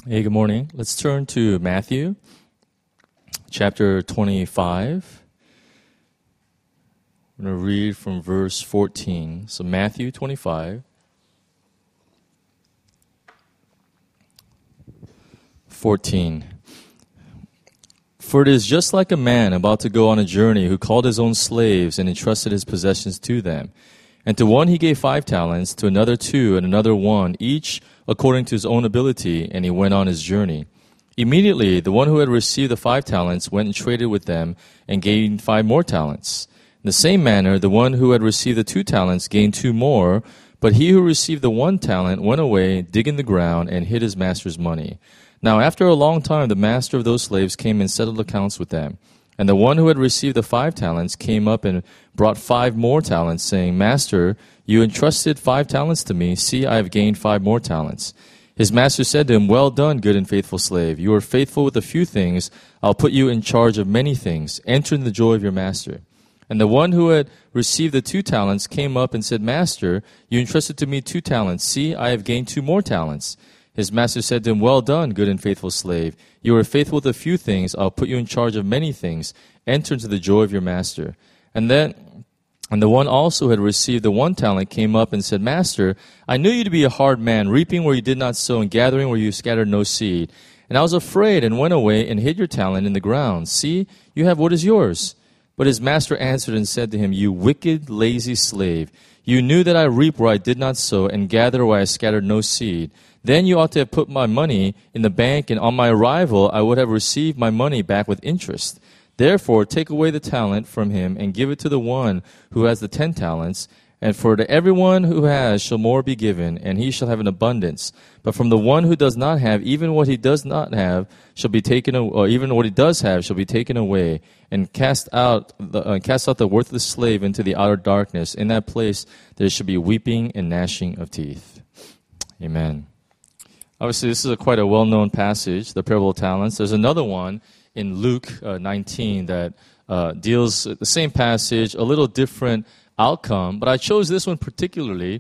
Hey, good morning. Let's turn to Matthew chapter 25. I'm going to read from verse 14. So Matthew 25, 14. For it is just like a man about to go on a journey who called his own slaves and entrusted his possessions to them. And to one he gave 5 talents, to another 2, and another 1, each according to his own ability, and he went on his journey. Immediately, the one who had received the 5 talents went and traded with them and gained 5 more talents. In the same manner, the one who had received the 2 talents gained 2 more, but he who received the 1 talent went away, digging the ground, and hid his master's money. Now after a long time, the master of those slaves came and settled accounts with them. And the one who had received the 5 talents came up and brought 5 more talents, saying, Master, you entrusted 5 talents to me. See, I have gained 5 more talents. His master said to him, Well done, good and faithful slave. You are faithful with a few things. I'll put you in charge of many things. Enter in the joy of your master. And the one who had received the 2 talents came up and said, Master, you entrusted to me 2 talents. See, I have gained 2 more talents. His master said to him, Well done, good and faithful slave. You are faithful with a few things. I'll put you in charge of many things. Enter into the joy of your master. And the one also who had received the 1 talent came up and said, Master, I knew you to be a hard man, reaping where you did not sow and gathering where you scattered no seed. And I was afraid and went away and hid your talent in the ground. See, you have what is yours. But his master answered and said to him, You wicked, lazy slave. You knew that I reap where I did not sow and gather where I scattered no seed. Then you ought to have put my money in the bank, and on my arrival I would have received my money back with interest. Therefore, take away the talent from him and give it to the one who has the 10 talents. And for to everyone who has shall more be given, and he shall have an abundance. But from the one who does not have, even what he does not have shall be taken, or even what he does have shall be taken away. And cast out the worthless slave into the outer darkness. In that place there shall be weeping and gnashing of teeth. Amen. Obviously, this is quite a well-known passage, the parable of talents. There's another one in Luke 19 that deals the same passage, a little different outcome. But I chose this one particularly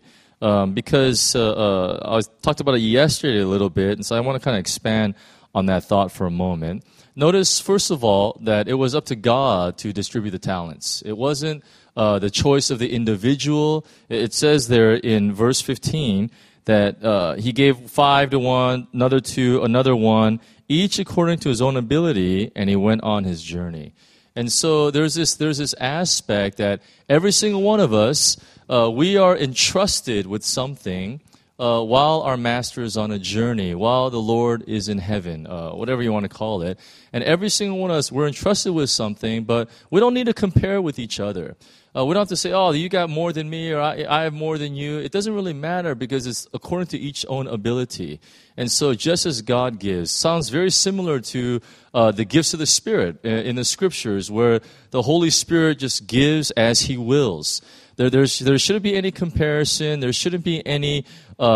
because I talked about it yesterday a little bit, and so I want to kind of expand on that thought for a moment. Notice, first of all, that it was up to God to distribute the talents. It wasn't the choice of the individual. It says there in verse 15 that he gave 5 to one, another 2, another 1, each according to his own ability, and he went on his journey. And so there's this aspect that every single one of us, we are entrusted with something while our master is on a journey, while the Lord is in heaven, whatever you want to call it. And every single one of us, we're entrusted with something, but we don't need to compare with each other. We don't have to say, oh, you got more than me, or I have more than you. It doesn't really matter because it's according to each own ability. And so just as God gives, sounds very similar to the gifts of the Spirit in the Scriptures, where the Holy Spirit just gives as He wills. There shouldn't be any comparison. There shouldn't be any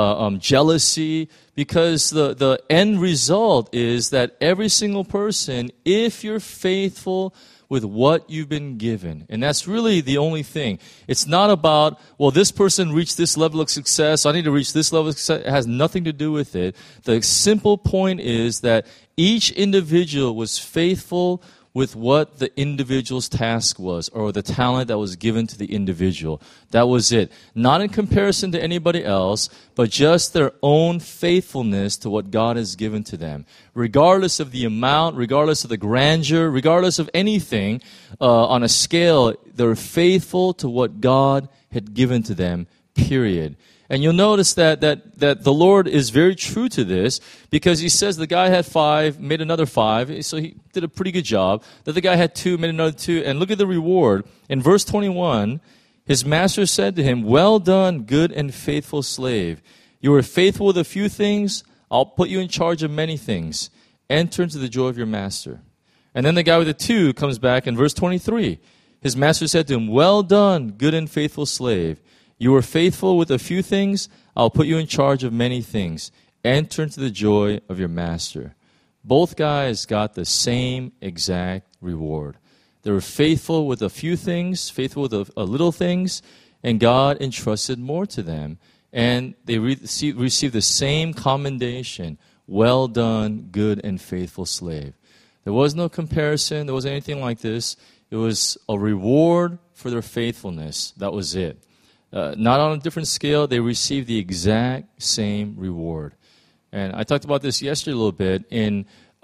jealousy, because the end result is that every single person, if you're faithful with what you've been given. And that's really the only thing. It's not about, well, this person reached this level of success, so I need to reach this level of success. It has nothing to do with it. The simple point is that each individual was faithful with what the individual's task was, or the talent that was given to the individual. That was it. Not in comparison to anybody else, but just their own faithfulness to what God has given to them. Regardless of the amount, regardless of the grandeur, regardless of anything on a scale, they're faithful to what God had given to them, period. And you'll notice that the Lord is very true to this, because He says the guy had 5, made another 5, so he did a pretty good job. The other guy had 2, made another 2, and look at the reward. In verse 21, his master said to him, Well done, good and faithful slave. You were faithful with a few things, I'll put you in charge of many things. Enter into the joy of your master. And then the guy with the 2 comes back in verse 23. His master said to him, Well done, good and faithful slave. You were faithful with a few things, I'll put you in charge of many things. Enter into the joy of your master. Both guys got the same exact reward. They were faithful with a few things, faithful with a little things, and God entrusted more to them. And they received the same commendation. "Well done, good and faithful slave." There was no comparison. There wasn't anything like this. It was a reward for their faithfulness. That was it. Not on a different scale. They received the exact same reward. And I talked about this yesterday a little bit in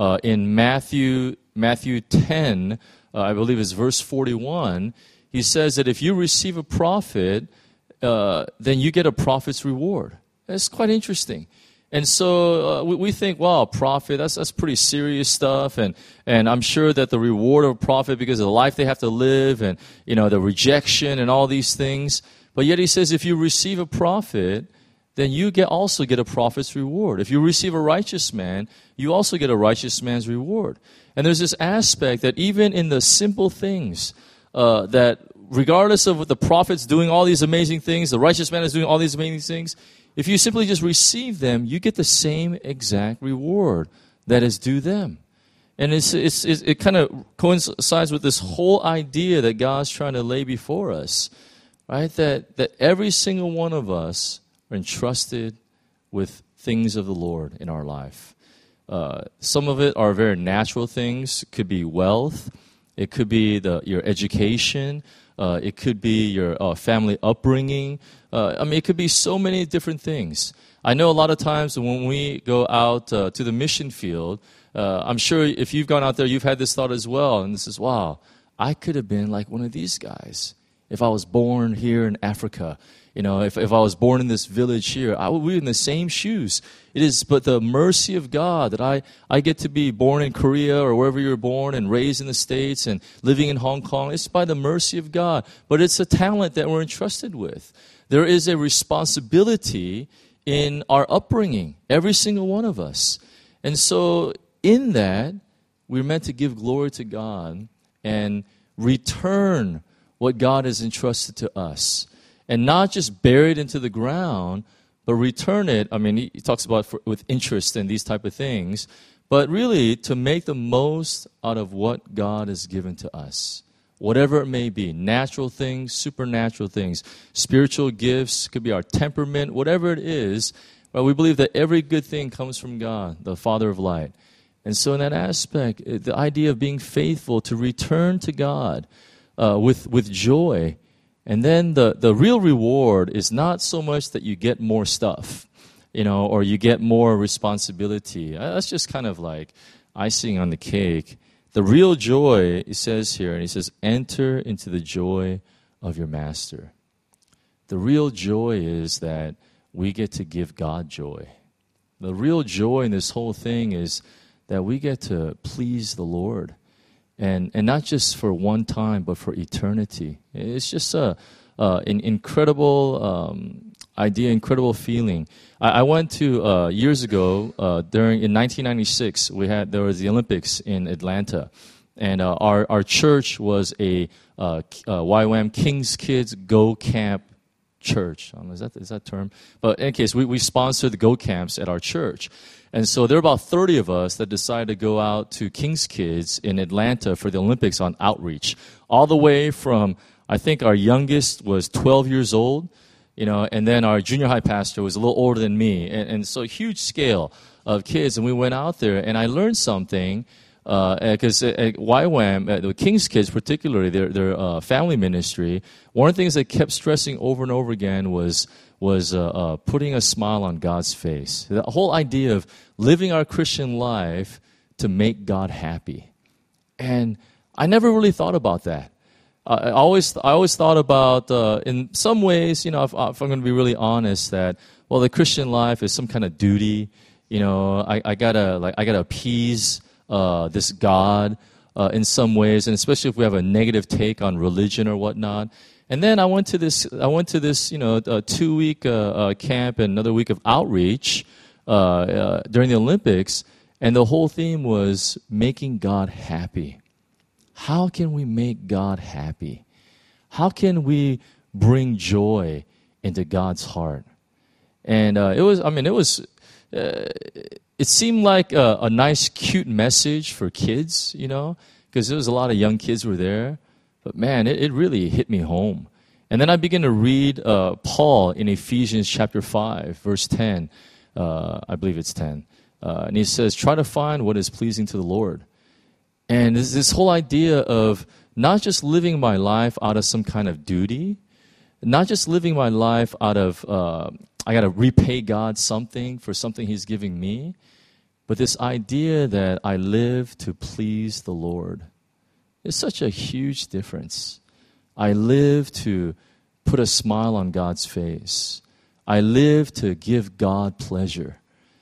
Matthew 10. I believe it's verse 41. He says that if you receive a prophet, then you get a prophet's reward. That's quite interesting. And so we think, wow, a prophet, that's pretty serious stuff. And I'm sure that the reward of a prophet, because of the life they have to live and, the rejection and all these things. But yet he says if you receive a prophet, then you also get a prophet's reward. If you receive a righteous man, you also get a righteous man's reward. And there's this aspect that even in the simple things, that regardless of what the prophet's doing all these amazing things, the righteous man is doing all these amazing things, if you simply just receive them, you get the same exact reward that is due them. And it kind of coincides with this whole idea that God's trying to lay before us, right? That every single one of us are entrusted with things of the Lord in our life. Some of it are very natural things. It could be wealth. It could be your education. It could be your family upbringing. It could be so many different things. I know a lot of times when we go out to the mission field, I'm sure if you've gone out there, you've had this thought as well. And this is, wow, I could have been like one of these guys if I was born here in Africa. If I was born in this village here, I would be in the same shoes. It is but the mercy of God that I get to be born in Korea or wherever you're born and raised in the States and living in Hong Kong. It's by the mercy of God. But it's a talent that we're entrusted with. There is a responsibility in our upbringing, every single one of us. And so in that, we're meant to give glory to God and return what God has entrusted to us. And not just bury it into the ground, but return it. He talks about with interest in these type of things, but really to make the most out of what God has given to us. Whatever it may be, natural things, supernatural things, spiritual gifts, could be our temperament, whatever it is, but we believe that every good thing comes from God, the Father of light. And so in that aspect, the idea of being faithful to return to God with joy. And then the real reward is not so much that you get more stuff, or you get more responsibility. That's just kind of like icing on the cake. The real joy, it says here, and he says, enter into the joy of your master. The real joy is that we get to give God joy. The real joy in this whole thing is that we get to please the Lord. And not just for one time, but for eternity. It's just an incredible idea, incredible feeling. I went to years ago in 1996. There was the Olympics in Atlanta, and our church was a YWAM King's Kids Go Camp church. Is that term? But in any case, we sponsored the Go Camps at our church. And so there were about 30 of us that decided to go out to King's Kids in Atlanta for the Olympics on outreach. All the way from, I think our youngest was 12 years old, and then our junior high pastor was a little older than me. And so a huge scale of kids. And we went out there, and I learned something, because at YWAM, the King's Kids particularly, their family ministry, one of the things they kept stressing over and over again was putting a smile on God's face. The whole idea of living our Christian life to make God happy. And I never really thought about that. I always thought about, in some ways, if I'm going to be really honest, that, well, the Christian life is some kind of duty. I gotta appease this God in some ways, and especially if we have a negative take on religion or whatnot. And then I went to this 2-week camp and another week of outreach during the Olympics, and the whole theme was making God happy. How can we make God happy? How can we bring joy into God's heart? And it seemed like a nice, cute message for kids, because there was a lot of young kids who were there. But man, it really hit me home. And then I began to read Paul in Ephesians chapter 5, verse 10. I believe it's 10. And he says, try to find what is pleasing to the Lord. And this whole idea of not just living my life out of some kind of duty, not just living my life out of, I got to repay God something for something he's giving me, but this idea that I live to please the Lord. It's such a huge difference. I live to put a smile on God's face. I live to give God pleasure.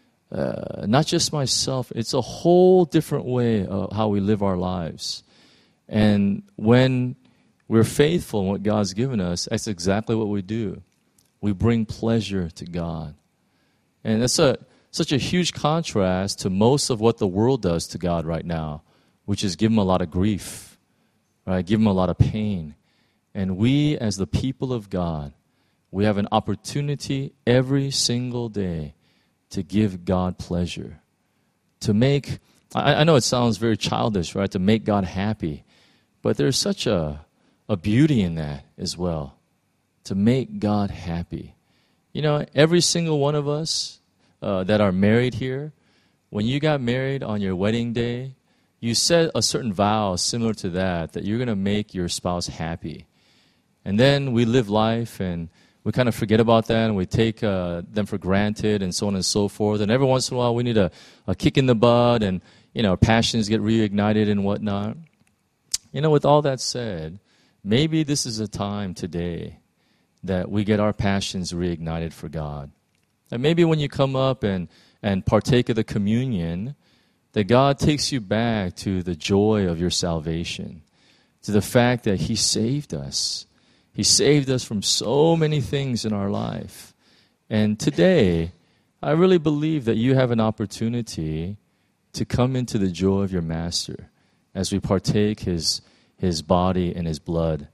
Not just myself, it's a whole different way of how we live our lives. And when we're faithful in what God's given us, that's exactly what we do. We bring pleasure to God. And that's such a huge contrast to most of what the world does to God right now, which is give him a lot of grief, right? Give him a lot of pain. And we, as the people of God, we have an opportunity every single day to give God pleasure. To make, I know it sounds very childish, right? To make God happy. But there's such a beauty in that as well. To make God happy. You know, every single one of us that are married here, when you got married on your wedding day, you said a certain vow similar to that you're going to make your spouse happy. And then we live life and we kind of forget about that and we take them for granted and so on and so forth. And every once in a while we need a kick in the butt and, you know, passions get reignited and whatnot. You know, with all that said, maybe this is a time today that we get our passions reignited for God. And maybe when you come up and partake of the communion, that God takes you back to the joy of your salvation, to the fact that he saved us. He saved us from so many things in our life. And today, I really believe that you have an opportunity to come into the joy of your Master as we partake his body and his blood,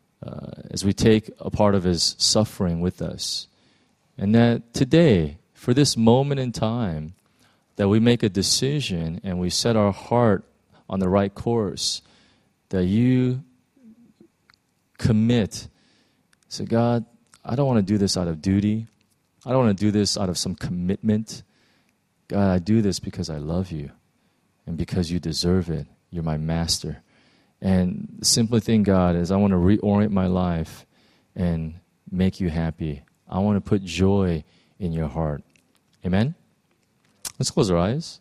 as we take a part of his suffering with us. And that today, for this moment in time, that we make a decision and we set our heart on the right course, that you commit. Say, God, I don't want to do this out of duty. I don't want to do this out of some commitment. God, I do this because I love you and because you deserve it. You're my master. And the simple thing, God, is I want to reorient my life and make you happy. I want to put joy in your heart. Amen? Let's close our eyes.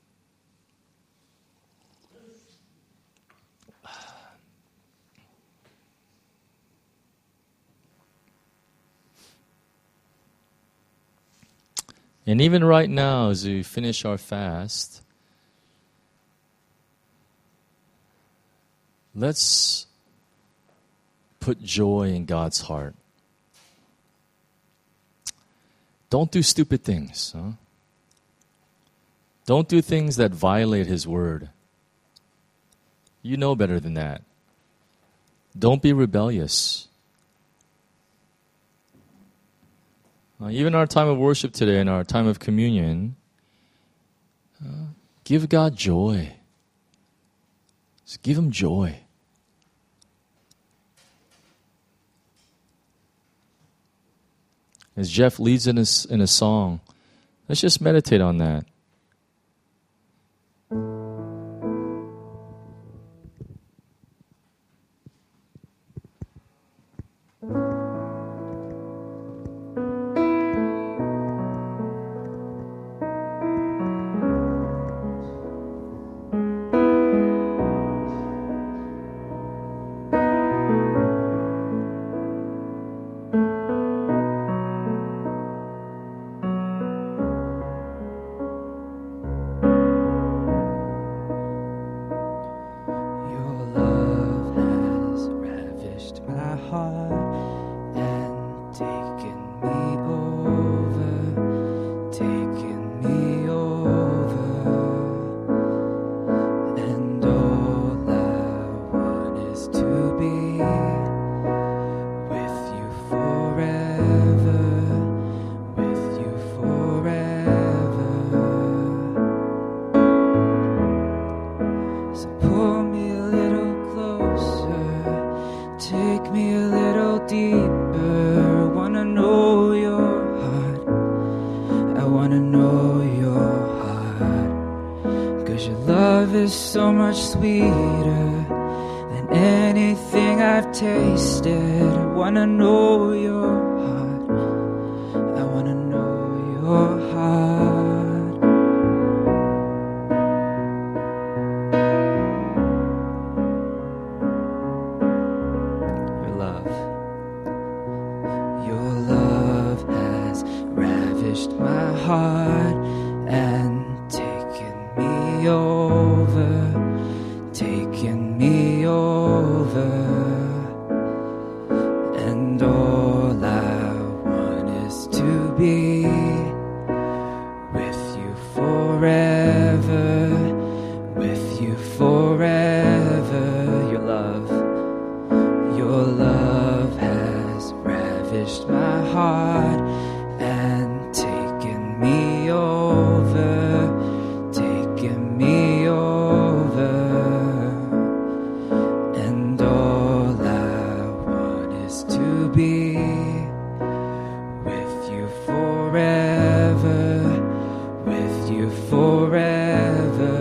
And even right now, as we finish our fast, let's put joy in God's heart. Don't do stupid things. Huh? Don't do things that violate his word. You know better than that. Don't be rebellious. Even our time of worship today and our time of communion, give God joy. Just give him joy. As Jeff leads in a song, let's just meditate on that. 'Cause your love is so much sweeter than anything I've tasted. I wanna know your heart. I wanna know your heart. Your love has ravished my heart and taken me over, taken me over. And all I want is to be with you forever, with you forever. Your love has ravished my heart and taken me over, taken me over. And all I want is to be with you forever, with you forever.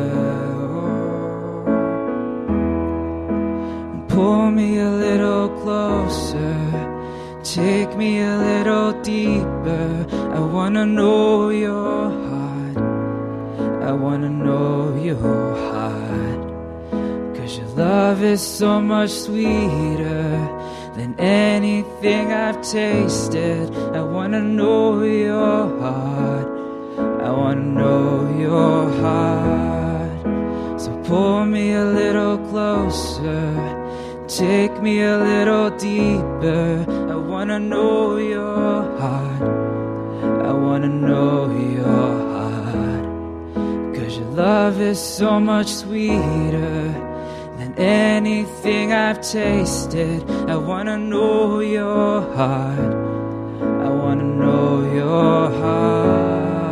Pull me a little closer, take me a little deeper. I wanna know your heart, I wanna know your heart. 'Cause your love is so much sweeter than anything I've tasted. I wanna know your heart, I wanna know your heart. So pull me a little closer, take me a little deeper. I wanna know your heart, I wanna know your heart. 'Cause your love is so much sweeter than anything I've tasted. I wanna know your heart, I wanna know your heart.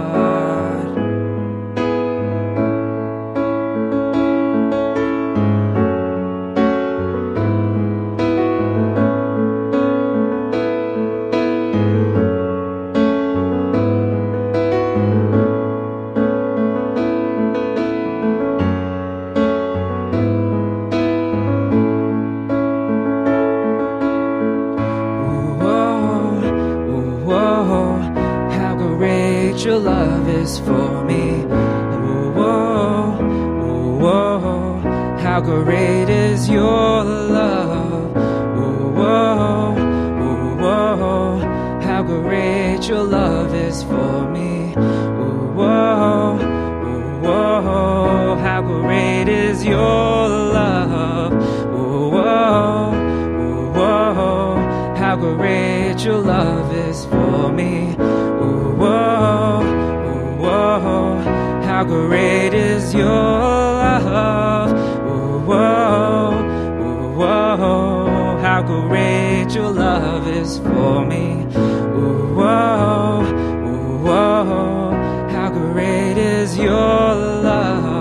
Your love is for me. Whoa, whoa, how great is your love. Whoa, whoa, how great your love is for me. Whoa, whoa, how great is your love. Whoa, whoa, how great your love is for me. Whoa, whoa, how great is your love. Whoa, whoa, how great your love is for me. Whoa, whoa, how great is your love.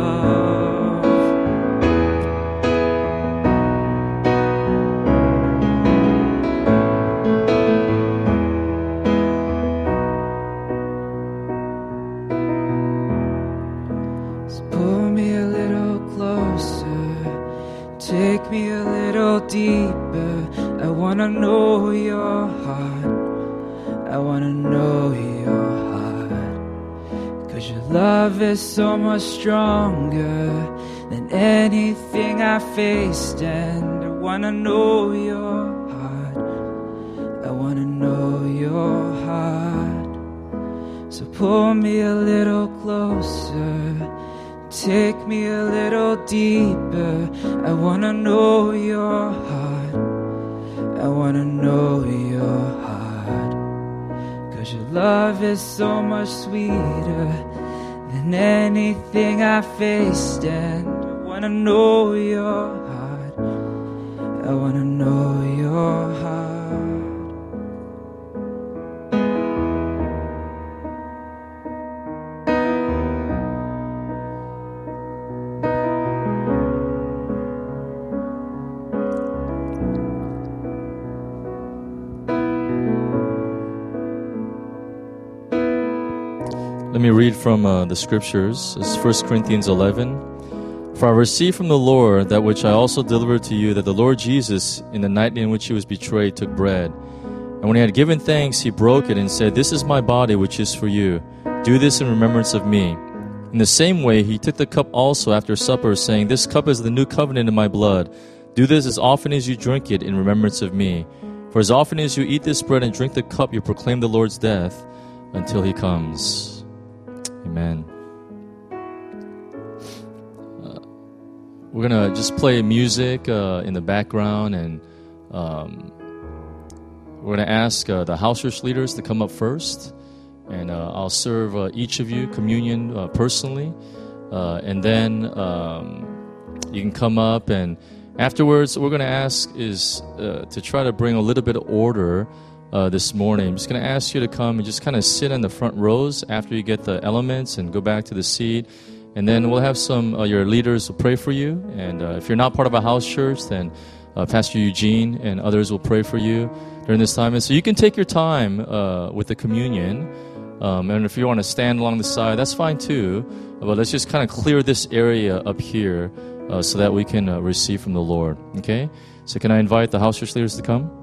Take me a little deeper. I wanna know your heart, I wanna know your heart. 'Cause your love is so much stronger than anything I faced. And I wanna know your heart, I wanna know your heart. So pull me a little closer, take me a little deeper. I wanna know your heart, I wanna know your heart. 'Cause your love is so much sweeter than anything I faced. And I wanna know your heart, I wanna know your heart. Let me read from the scriptures. It's 1 Corinthians 11, For I received from the Lord that which I also delivered to you, that the Lord Jesus, in the night in which he was betrayed, took bread. And when he had given thanks, he broke it and said, This is my body, which is for you. Do this in remembrance of me. In the same way, he took the cup also after supper, saying, This cup is the new covenant in my blood. Do this as often as you drink it in remembrance of me. For as often as you eat this bread and drink the cup, you proclaim the Lord's death until he comes. Amen. We're going to just play music in the background, and we're going to ask the house church leaders to come up first, and I'll serve each of you communion personally, and then you can come up, and afterwards what we're going to ask is to try to bring a little bit of order this morning. I'm just going to ask you to come and just kind of sit in the front rows after you get the elements and go back to the seat. And then we'll have some your leaders will pray for you. And if you're not part of a house church, then Pastor Eugene and others will pray for you during this time. And so you can take your time with the communion. And if you want to stand along the side, that's fine too. But let's just kind of clear this area up here so that we can receive from the Lord. Okay? So can I invite the house church leaders to come?